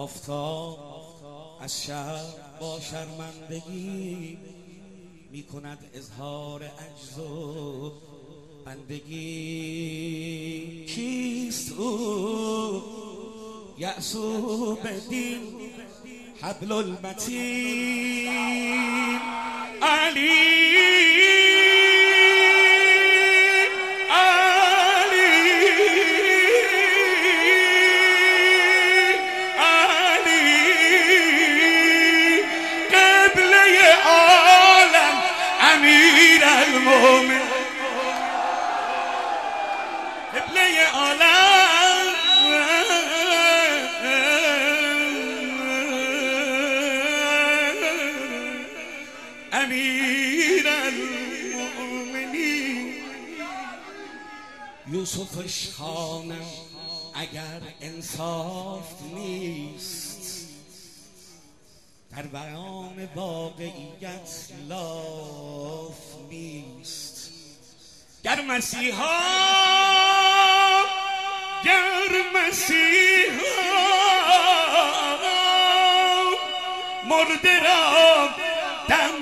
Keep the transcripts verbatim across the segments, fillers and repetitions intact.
آفتاب از شب با شرمندگی می کند اظهار عجز و بندگی. کیست او یأسو بدین حبل المتین؟ علی المؤمن قبله عالم امیر المؤمنین. یوسفش خانم اگر انصاف نیست، در بیان واقعیت لاف نیست. گر مسیحا گر مسیحا مرده را دم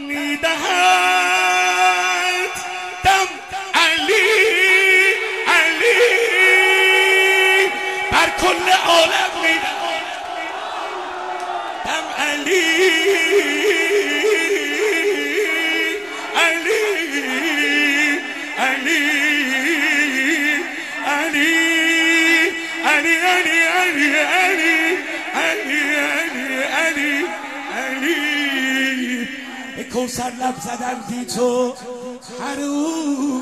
میدهد، دم علی علی بر کل عالم میدهد، دم علی علی علی علی علی علی علی علی علی علی علی به کوثر لب زدم بی تو هر او،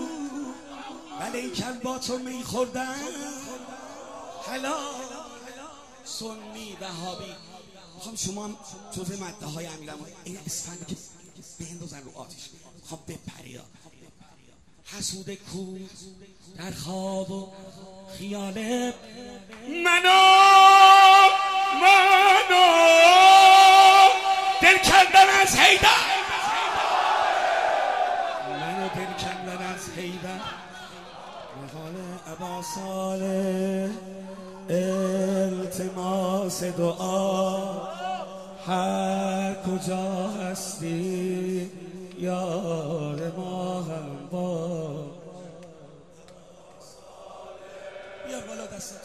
ولیکن با تو می خوردم حلال. سنی وهابی میخوام شما هم جزء مده های امیرم این اسفندی که بندازن رو آتیش میخوام بپری. حسود کو در خواب و خیال منو منو دل کندن از حیدر، منو دل کندن از حیدر. مقال ابا صالح التماس دعا، هر کجا هستی یار ما هم با. بیار بالا دستت.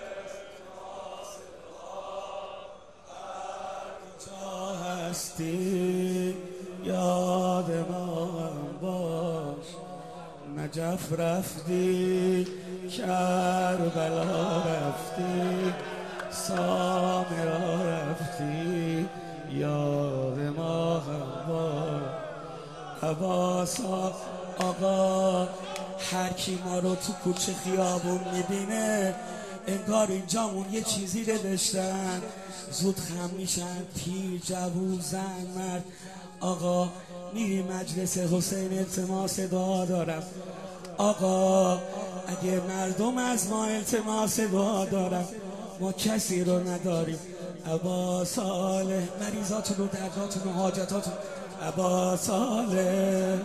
هر کجا هستی یار ما هم باش. نجف رفتی کربلا رفتی سامرا رفتی یاد ما هم باش. عباس آقا هر کی ما رو تو کوچه خیابون میبینه انگار اینجامون یه چیزی نوشتن، زود خم میشن پیر جوون زن مرد. آقا میری مجلس حسین التماس دعا دارم. آقا اگه مردم از ما التماس دعا دارن ما کسی رو نداریم. ابا صالح مریضاتون رو درداتون و حاجتاتون. ابا صالح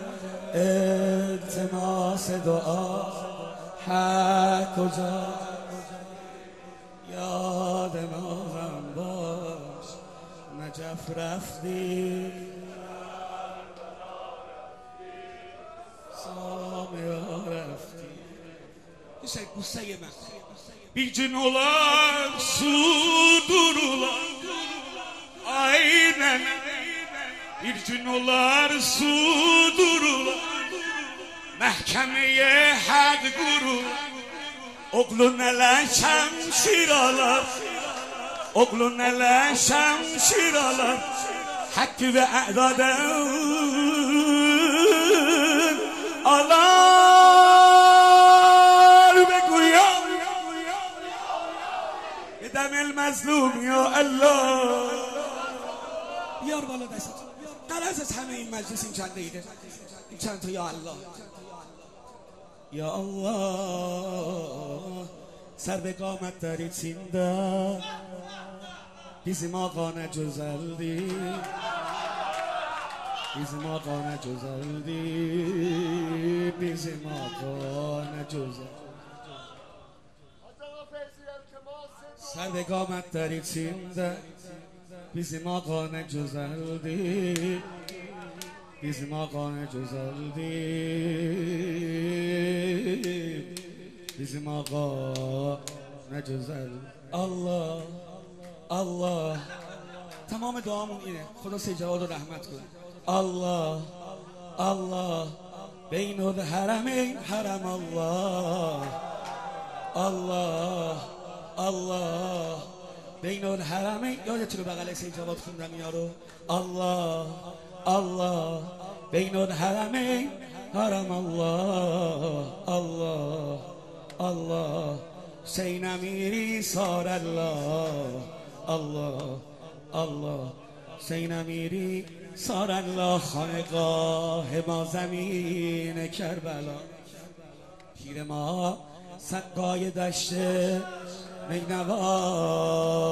التماس دعا، هر کجا یاد ما هم باش. نجف رفتی سامرا رفتی. میشه قصه من bir gün olar su durular, aynen bir gün olar su durular, mahkemeye had gurur, oğlun ele şemşiralar, oğlun ele şemşiralar, hakkı ve a'daden alar بگویم دم المظلوم یا الله. بیار بالا دستت. قرض از همه این مجلس این چند دقیقه این چند تا یا الله یا الله. سر به قامت دارید سینده bizim ağa ne güzeldi, bizim ağa ne güzeldi, bizim ağa ne güzel. Serve qametler içinde bizim ağa ne güzeldi, bizim ağa ne güzeldi, bizim ağa ne güzel. Allah Allah. تمام دعامون اینه خدا سجاد و رحمت کنه. الله الله بین الحرمین حرم الله، الله الله بین الحرمین. یادتونه بغل سجاد خوندم یارو. الله الله بین الحرمین حرم الله، الله الله حسین امیری سار الله، الله الله حسین امیری سار الله. خانقاه ما زمین کربلا، پیر ما سقای دشت نینوا